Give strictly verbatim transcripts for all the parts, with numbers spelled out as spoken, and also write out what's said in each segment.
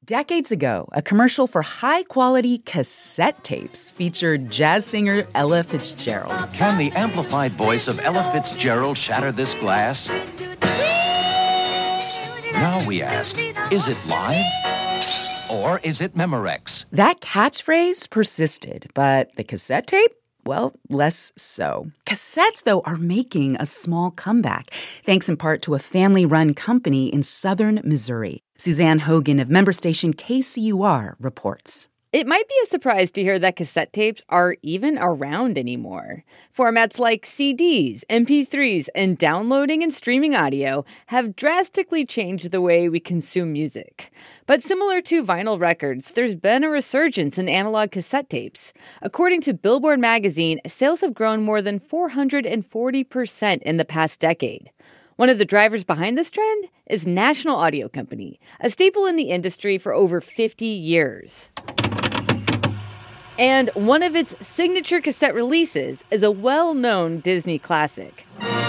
Decades ago, a commercial for high-quality cassette tapes featured jazz singer Ella Fitzgerald. Can the amplified voice of Ella Fitzgerald shatter this glass? Now we ask, is it live or is it Memorex? That catchphrase persisted, but the cassette tape? Well, less so. Cassettes, though, are making a small comeback, thanks in part to a family-run company in southern Missouri. Suzanne Hogan of member station K C U R reports. It might be a surprise to hear that cassette tapes are even around anymore. Formats like C Ds, M P threes, and downloading and streaming audio have drastically changed the way we consume music. But similar to vinyl records, there's been a resurgence in analog cassette tapes. According to Billboard magazine, sales have grown more than four hundred forty percent in the past decade. One of the drivers behind this trend is National Audio Company, a staple in the industry for over fifty years. And one of its signature cassette releases is a well-known Disney classic.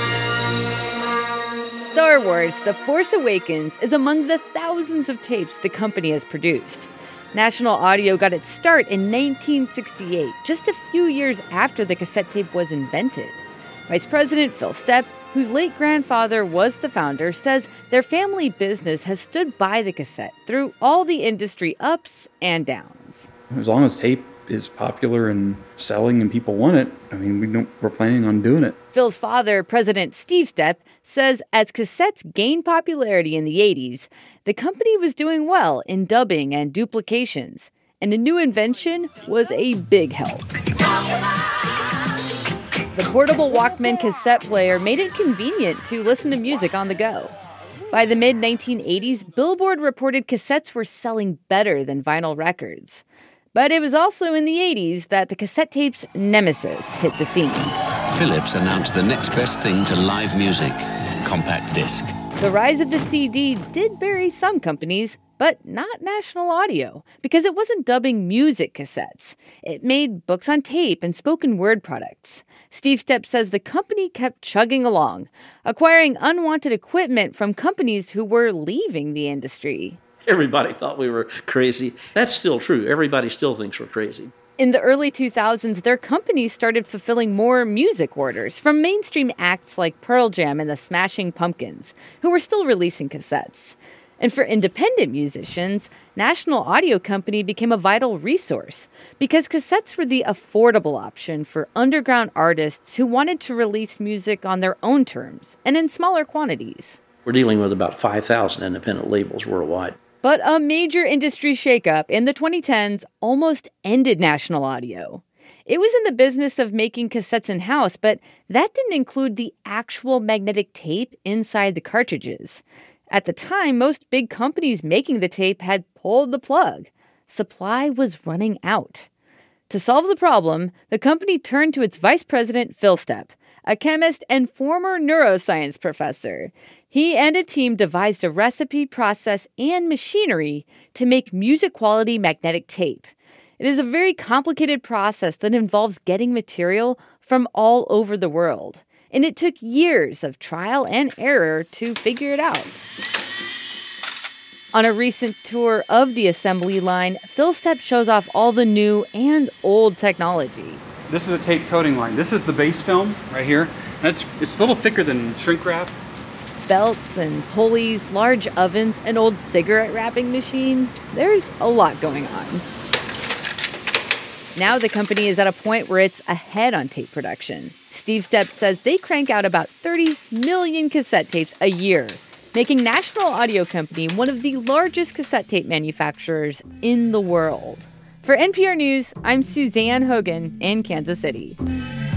Star Wars: The Force Awakens is among the thousands of tapes the company has produced. National Audio got its start in nineteen sixty-eight, just a few years after the cassette tape was invented. Vice President Phil Stepp, whose late grandfather was the founder, says their family business has stood by the cassette through all the industry ups and downs. As long as tape is popular and selling and people want it, I mean, we don't, we're planning on doing it. Phil's father, President Steve Stepp, says as cassettes gained popularity in the eighties, the company was doing well in dubbing and duplications, and a new invention was a big help. The portable Walkman cassette player made it convenient to listen to music on the go. By the mid nineteen eighties, Billboard reported cassettes were selling better than vinyl records. But it was also in the eighties that the cassette tape's nemesis hit the scene. Philips announced the next best thing to live music, compact disc. The rise of the C D did bury some companies, but not National Audio, because it wasn't dubbing music cassettes. It made books on tape and spoken word products. Steve Stepp says the company kept chugging along, acquiring unwanted equipment from companies who were leaving the industry. Everybody thought we were crazy. That's still true. Everybody still thinks we're crazy. In the early two thousands, their company started fulfilling more music orders from mainstream acts like Pearl Jam and the Smashing Pumpkins, who were still releasing cassettes. And for independent musicians, National Audio Company became a vital resource because cassettes were the affordable option for underground artists who wanted to release music on their own terms and in smaller quantities. We're dealing with about five thousand independent labels worldwide. But a major industry shakeup in the twenty tens almost ended National Audio. It was in the business of making cassettes in-house, but that didn't include the actual magnetic tape inside the cartridges. At the time, most big companies making the tape had pulled the plug. Supply was running out. To solve the problem, the company turned to its vice president, Phil Stepp, a chemist and former neuroscience professor. He and a team devised a recipe, process, and machinery to make music-quality magnetic tape. It is a very complicated process that involves getting material from all over the world. And it took years of trial and error to figure it out. On a recent tour of the assembly line, Phil Stepp shows off all the new and old technology. This is a tape coating line. This is the base film right here. That's, it's a little thicker than shrink wrap. Belts and pulleys, large ovens, an old cigarette wrapping machine. There's a lot going on. Now the company is at a point where it's ahead on tape production. Steve Stepp says they crank out about thirty million cassette tapes a year, making National Audio Company one of the largest cassette tape manufacturers in the world. For N P R News, I'm Suzanne Hogan in Kansas City.